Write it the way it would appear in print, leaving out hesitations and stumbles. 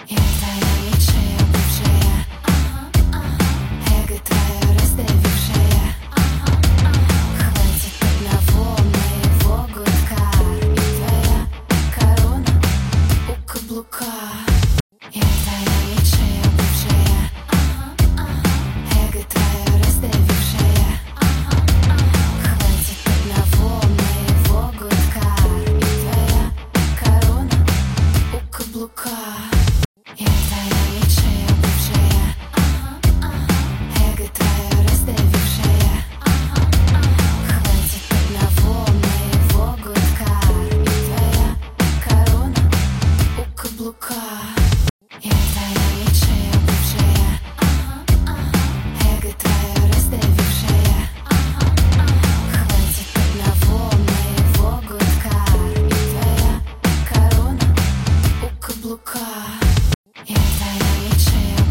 Я твоя лучшая бывшая, эго твое раздавившее. Хватит одного моего гудка, и твоя корона у каблука. Я твоя лучшая бывшая, эго твое раздавившее. Хватит одного моего гудка, и твоя корона у каблука. Я твоя лучшая бывшая, эго твое раздавившее. Хватит одного моего гудка, и твоя корона у каблука. Я твоя лучшая бывшая, эго твое раздавившее. Хватит одного моего гудка, и твоя корона у каблука. Я твоя лучшая